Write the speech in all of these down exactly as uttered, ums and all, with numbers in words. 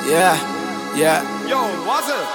Yeah, yeah. Yo, what's up?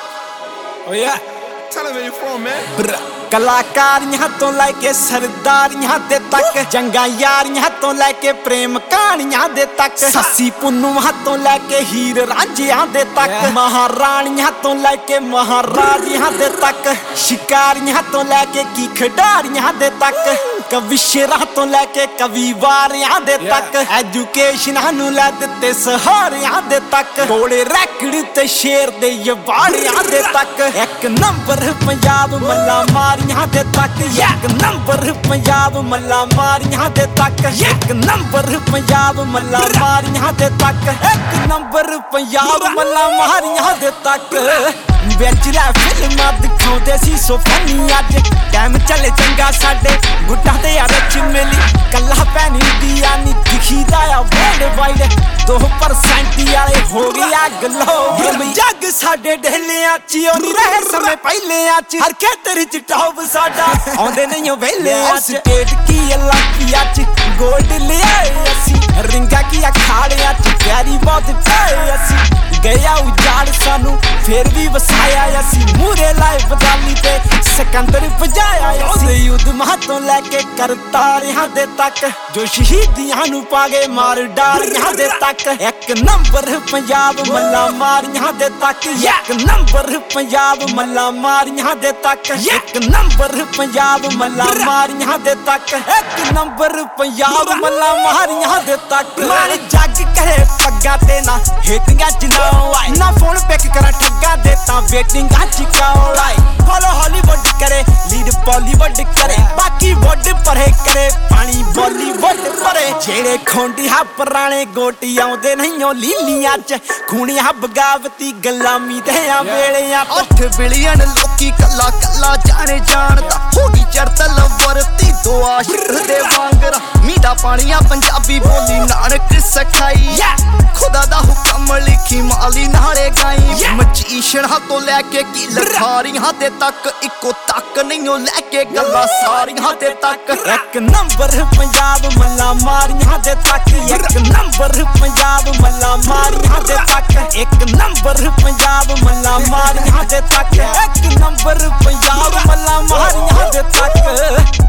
Oh yeah. Tell him where you from, man. Bruh. कलाकारियां तो लैके सरदारियां दे तक जंगा यारियां तो लैके प्रेम कहानियां दे तक सस्सी पुन्नू तो लैके हीर रांझियां दे तक महारानियां तो लैके महाराजियां दे तक शिकारियां तो लैके की खिडारियां दे तक कविशरा तो लैके कवि वारियां दे तक एजुकेशन नू लै दिते सहारियां दे तक कोले रैकड़ ते शेर दे यवाड़ियां दे तक एक नंबर पंजाब मल्ला मारियां दे तक एक नंबर पंजाब मल्ला मारियां दे तक एक नंबर पंजाब मल्ला मारियां दे तक एक नंबर पंजाब मल्ला मारियां दे तक बेचला फिल्मां दिखाउंदे सी सो फनी अज टाइम चले चंगा साडे गुड्डा ते यार चिमेली कल्ला पैनी दी आनी दिखीदा आ वर्ल्ड वाइड दो परसेंट वाले हो गया गलो जग साडे ढेलियां च ओनी रहे समय पहिलियां च हर खेतर च टॉप साडा आउंदे नहीं वेलियां च स्टेट की इलाकियां च गोल्ड ले आए असी रिंगा की अखाड़ियां च प्यारी बहुत चाहे असी गया उजाड़ सानू फिर भी वसाया असी मूरे लाए बदाली ते सिकंदर बजाया असी युद्ध महातों लैके करतारियां दे तक जो शहीदियां नू पागे मार डारियां दे तक एक नंबर पंजाब मल्ला मारियां दे तक एक नंबर पंजाब मल्ला मारियां दे तक एक नंबर पंजाब मल्ला मारियां दे तक एक नंबर पंजाब मल्ला मारियां दे तक मार जग करे पग्गा ते ना हेटियां च ना आए ना फोन पिक करा ठग्गा देता वेटिंग च कॉल आए फॉलो हॉलीवुड करे लीड बॉलीवुड करे बाकी वुड परे करे पानी बॉलीवुड परे जेड़े खोंडिया पुराने गोटी आउंदे नहीं ओ लीलियां च खूनिया बगावती गुलामी दे वेलियां अठ बिलियन लोकी कल्ला कल्ला जाने जानदा होगी चढ़तल वरती दो आशिक दे वांगरा मीठा पानिया पंजाबी बोली नानक सखाई खुदा दा हुक्म लिखी माली नाले गाई मचीशना तो लैके की लखारियां दे तक इको तक नहीं ओ लैके गल्ला सारियां दे तक एक नंबर पंजाब मल्ला मारियां दे तक एक नंबर पंजाब मल्ला मारियां दे तक एक नंबर पंजाब मल्ला मारियां दे तक एक नंबर पंजाब मल्ला मारियां दे तक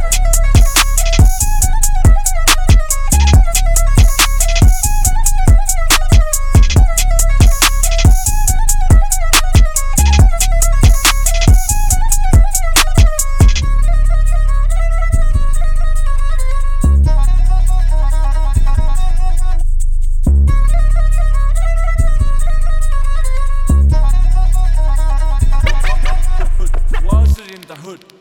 In the hood.